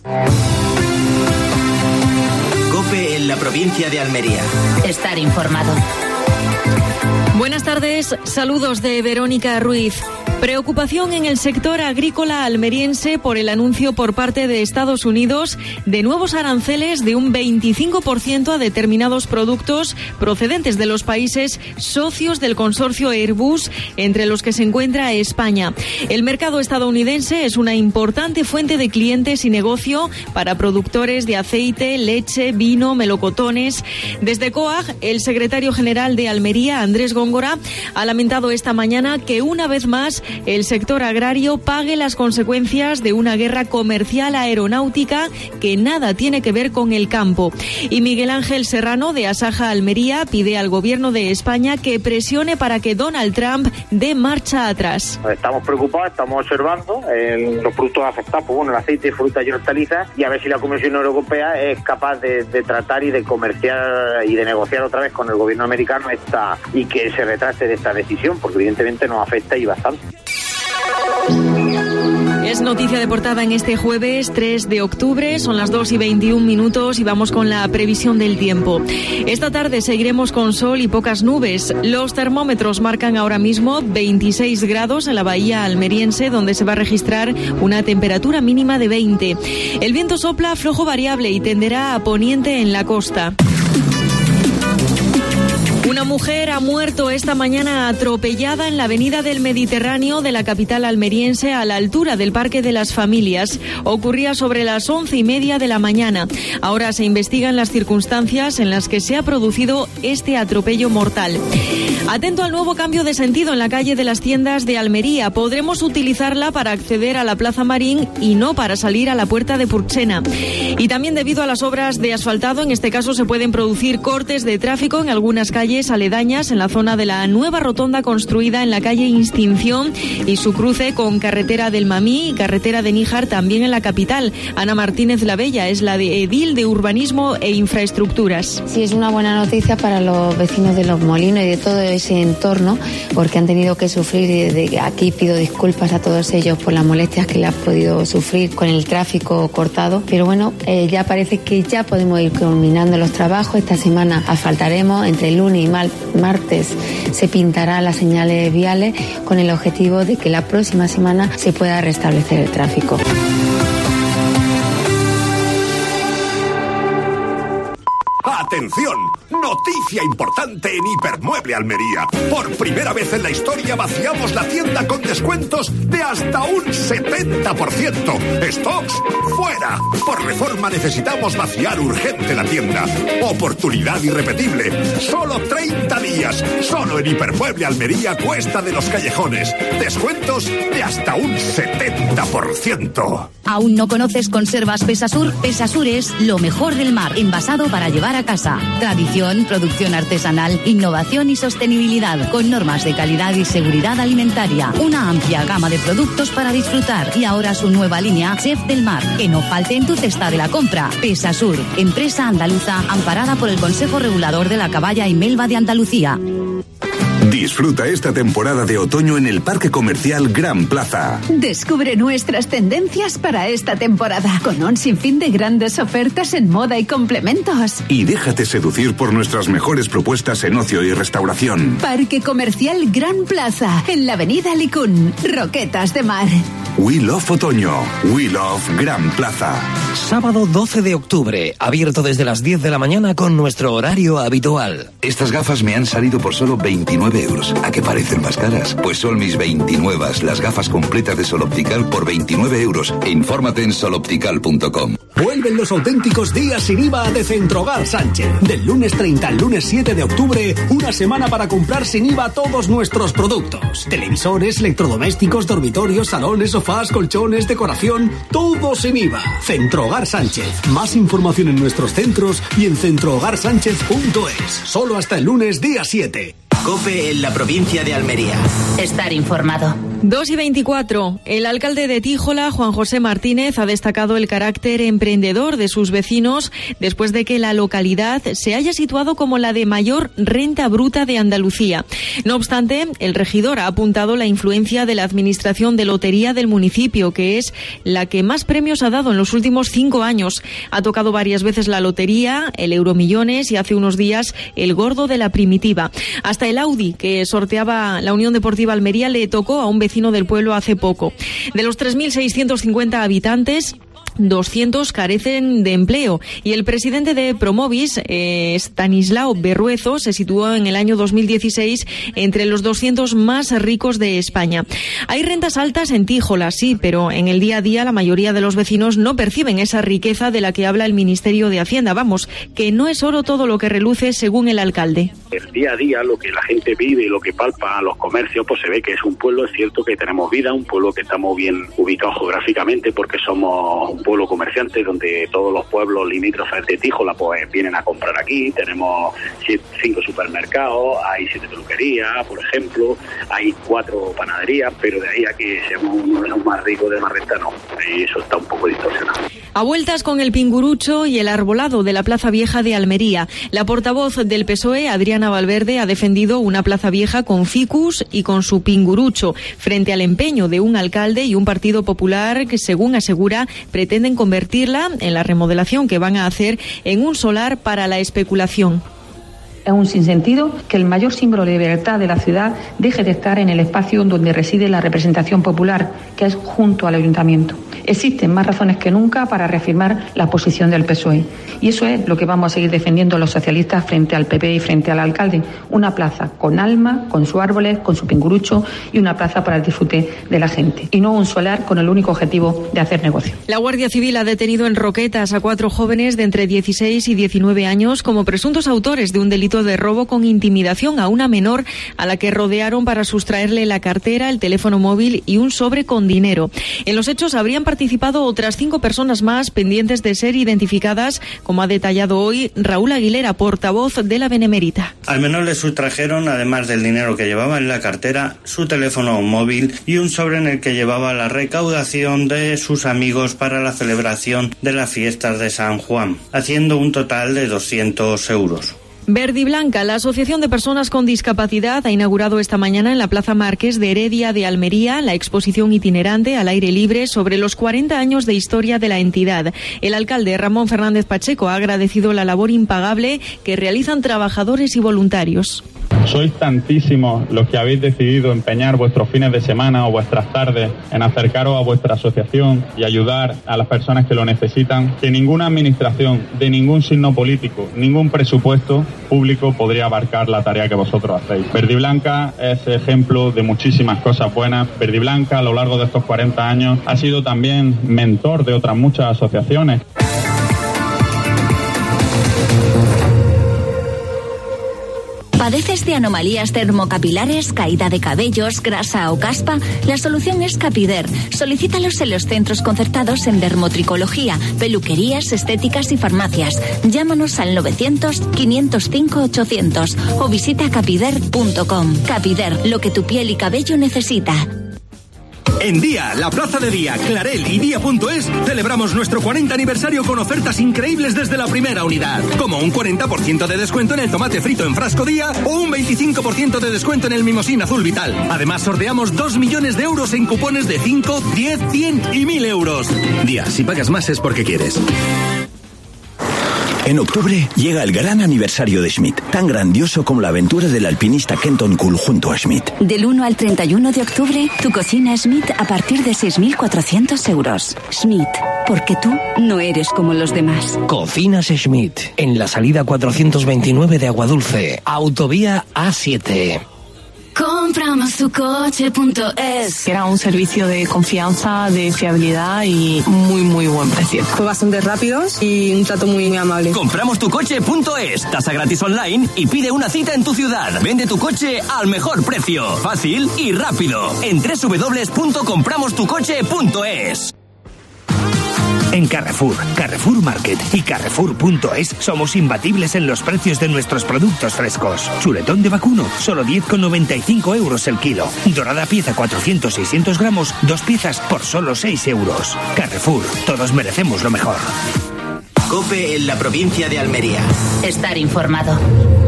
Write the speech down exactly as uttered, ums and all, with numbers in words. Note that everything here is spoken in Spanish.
COPE en la provincia de Almería. Estar informado. Buenas tardes, saludos de Verónica Ruiz. Preocupación en el sector agrícola almeriense por el anuncio por parte de Estados Unidos de nuevos aranceles de un veinticinco por ciento a determinados productos procedentes de los países socios del consorcio Airbus, entre los que se encuentra España. El mercado estadounidense es una importante fuente de clientes y negocio para productores de aceite, leche, vino, melocotones. Desde COAG, el secretario general de Almería, Andrés Góngora, ha lamentado esta mañana que una vez más el sector agrario pague las consecuencias de una guerra comercial aeronáutica que nada tiene que ver con el campo. Y Miguel Ángel Serrano, de Asaja Almería, pide al gobierno de España que presione para que Donald Trump dé marcha atrás. Estamos preocupados, estamos observando eh, los productos afectados, pues bueno, el aceite, frutas y hortalizas, y a ver si la Comisión Europea es capaz de, de tratar y de comerciar y de negociar otra vez con el gobierno americano esta y que se retrase de esta decisión, porque evidentemente nos afecta y bastante. Es noticia de portada en este jueves tres de octubre, son las dos y veintiún minutos y vamos con la previsión del tiempo. Esta tarde seguiremos con sol y pocas nubes. Los termómetros marcan ahora mismo veintiséis grados en la bahía almeriense, donde se va a registrar una temperatura mínima de veinte. El viento sopla flojo variable y tenderá a poniente en la costa. Una mujer ha muerto esta mañana atropellada en la avenida del Mediterráneo de la capital almeriense a la altura del Parque de las Familias. Ocurría sobre las once y media de la mañana. Ahora se investigan las circunstancias en las que se ha producido este atropello mortal. Atento al nuevo cambio de sentido en la calle de las Tiendas de Almería. Podremos utilizarla para acceder a la Plaza Marín y no para salir a la Puerta de Purchena. Y también debido a las obras de asfaltado, en este caso se pueden producir cortes de tráfico en algunas calles aledañas en la zona de la nueva rotonda construida en la calle Instinción y su cruce con carretera del Mamí y carretera de Níjar también en la capital. Ana Martínez Labella es la de edil de Urbanismo e Infraestructuras. Sí, es una buena noticia para los vecinos de Los Molinos y de todo ese entorno, porque han tenido que sufrir, y de aquí pido disculpas a todos ellos por las molestias que le han podido sufrir con el tráfico cortado, pero bueno, eh, ya parece que ya podemos ir culminando los trabajos. Esta semana asfaltaremos, entre el lunes y mal, martes se pintarán las señales viales con el objetivo de que la próxima semana se pueda restablecer el tráfico. ¡Atención! Noticia importante en Hipermueble Almería. Por primera vez en la historia vaciamos la tienda con descuentos de hasta un setenta por ciento. ¡Stocks fuera! Por reforma necesitamos vaciar urgente la tienda. Oportunidad irrepetible. Solo treinta días. Solo en Hipermueble Almería, Cuesta de los Callejones. Descuentos de hasta un setenta por ciento. ¿Aún no conoces Conservas Pesasur? Pesasur es lo mejor del mar, envasado para llevar a casa. Tradición, producción artesanal, innovación y sostenibilidad, con normas de calidad y seguridad alimentaria. Una amplia gama de productos para disfrutar. Y ahora su nueva línea, Chef del Mar. Que no falte en tu cesta de la compra. Pesasur, empresa andaluza amparada por el Consejo Regulador de la Caballa y Melva de Andalucía. Disfruta esta temporada de otoño en el Parque Comercial Gran Plaza. Descubre nuestras tendencias para esta temporada, con un sinfín de grandes ofertas en moda y complementos. Y déjate seducir por nuestras mejores propuestas en ocio y restauración. Parque Comercial Gran Plaza, en la avenida Licún, Roquetas de Mar. We Love Otoño. We Love Gran Plaza. Sábado doce de octubre, abierto desde las diez de la mañana con nuestro horario habitual. Estas gafas me han salido por solo veintinueve euros. ¿A qué parecen más caras? Pues son mis veintinueve, las gafas completas de Sol Optical por veintinueve euros. Infórmate en sol optical punto com. Vuelven los auténticos días sin I V A de Centrogar Sánchez. Del lunes treinta al lunes siete de octubre, una semana para comprar sin I V A todos nuestros productos. Televisores, electrodomésticos, dormitorios, salones, sofás, colchones, decoración, todo sin I V A. Centrogar Sánchez. Más información en nuestros centros y en centrogar sánchez punto es. Solo hasta el lunes día siete. COPE en la provincia de Almería. Estar informado. dos y veinticuatro. El alcalde de Tíjola, Juan José Martínez, ha destacado el carácter emprendedor de sus vecinos después de que la localidad se haya situado como la de mayor renta bruta de Andalucía. No obstante, el regidor ha apuntado la influencia de la administración de lotería del municipio, que es la que más premios ha dado en los últimos cinco años. Ha tocado varias veces la lotería, el Euromillones y hace unos días el gordo de la Primitiva. Hasta el Audi que sorteaba la Unión Deportiva Almería le tocó a un vecino del pueblo hace poco. De los tres mil seiscientos cincuenta habitantes, doscientos carecen de empleo y el presidente de Promovis, eh, Stanislao Berruezo, se situó en el año dos mil dieciséis entre los doscientos más ricos de España. Hay rentas altas en Tíjola, sí, pero en el día a día la mayoría de los vecinos no perciben esa riqueza de la que habla el Ministerio de Hacienda. Vamos, que no es oro todo lo que reluce, según el alcalde. El día a día, lo que la gente vive y lo que palpa los comercios, pues se ve que es un pueblo, es cierto que tenemos vida, un pueblo que estamos bien ubicados geográficamente porque somos un pueblo comerciante donde todos los pueblos limítrofes de Tíjola pues vienen a comprar aquí. Tenemos siete, cinco supermercados, hay siete peluquerías, por ejemplo, hay cuatro panaderías, pero de ahí a que seamos uno de los más ricos de Marrenta, no, y eso está un poco distorsionado. A vueltas con el pingurucho y el arbolado de la Plaza Vieja de Almería. La portavoz del P S O E, Adriana Valverde, ha defendido una Plaza Vieja con ficus y con su pingurucho, frente al empeño de un alcalde y un Partido Popular que, según asegura, pretenden convertirla, en la remodelación que van a hacer, en un solar para la especulación. Es un sinsentido que el mayor símbolo de libertad de la ciudad deje de estar en el espacio donde reside la representación popular, que es junto al ayuntamiento. Existen más razones que nunca para reafirmar la posición del P S O E. Y eso es lo que vamos a seguir defendiendo los socialistas frente al P P y frente al alcalde. Una plaza con alma, con sus árboles, con su pingurucho y una plaza para el disfrute de la gente. Y no un solar con el único objetivo de hacer negocio. La Guardia Civil ha detenido en Roquetas a cuatro jóvenes de entre dieciséis y diecinueve años como presuntos autores de un delito de robo con intimidación a una menor a la que rodearon para sustraerle la cartera, el teléfono móvil y un sobre con dinero. En los hechos habrían participado otras cinco personas más pendientes de ser identificadas, como ha detallado hoy Raúl Aguilera, portavoz de la Benemérita. Al menor le sustrajeron, además del dinero que llevaba en la cartera, su teléfono móvil y un sobre en el que llevaba la recaudación de sus amigos para la celebración de las fiestas de San Juan, haciendo un total de doscientos euros. Verde y Blanca, la Asociación de Personas con Discapacidad, ha inaugurado esta mañana en la Plaza Marqués de Heredia de Almería la exposición itinerante al aire libre sobre los cuarenta años de historia de la entidad. El alcalde Ramón Fernández Pacheco ha agradecido la labor impagable que realizan trabajadores y voluntarios. Sois tantísimos los que habéis decidido empeñar vuestros fines de semana o vuestras tardes en acercaros a vuestra asociación y ayudar a las personas que lo necesitan, que ninguna administración de ningún signo político, ningún presupuesto público podría abarcar la tarea que vosotros hacéis. Verde y Blanca es ejemplo de muchísimas cosas buenas. Verde y Blanca a lo largo de estos cuarenta años ha sido también mentor de otras muchas asociaciones. ¿Padeces de anomalías termocapilares, caída de cabellos, grasa o caspa? La solución es Capider. Solicítalos en los centros concertados en dermotricología, peluquerías, estéticas y farmacias. Llámanos al novecientos, quinientos cinco, ochocientos o visita capider punto com. Capider, lo que tu piel y cabello necesita. En Día, la Plaza de Día, Clarel y Día punto es celebramos nuestro cuarenta aniversario con ofertas increíbles desde la primera unidad, como un cuarenta por ciento de descuento en el tomate frito en frasco Día o un veinticinco por ciento de descuento en el mimosín azul vital. Además sorteamos dos millones de euros en cupones de cinco, diez, cien y mil euros. Día, si pagas más es porque quieres. En octubre llega el gran aniversario de Schmidt, tan grandioso como la aventura del alpinista Kenton Cool junto a Schmidt. Del uno al treinta y uno de octubre, tu cocina Schmidt a partir de seis mil cuatrocientos euros. Schmidt, porque tú no eres como los demás. Cocinas Schmidt, en la salida cuatrocientos veintinueve de Aguadulce, autovía A siete. Compramos tu coche punto es. Era un servicio de confianza, de fiabilidad y muy, muy buen precio. Fue bastante rápido y un trato muy, muy amable. Compramos tu coche punto es. Tasa gratis online y pide una cita en tu ciudad. Vende tu coche al mejor precio. Fácil y rápido. En doble u doble u doble u punto compramos tu coche punto es. En Carrefour, Carrefour Market y Carrefour punto es somos imbatibles en los precios de nuestros productos frescos. Chuletón de vacuno, solo diez con noventa y cinco euros el kilo. Dorada pieza cuatrocientos seiscientos gramos, dos piezas por solo seis euros. Carrefour, todos merecemos lo mejor. COPE en la provincia de Almería. Estar informado.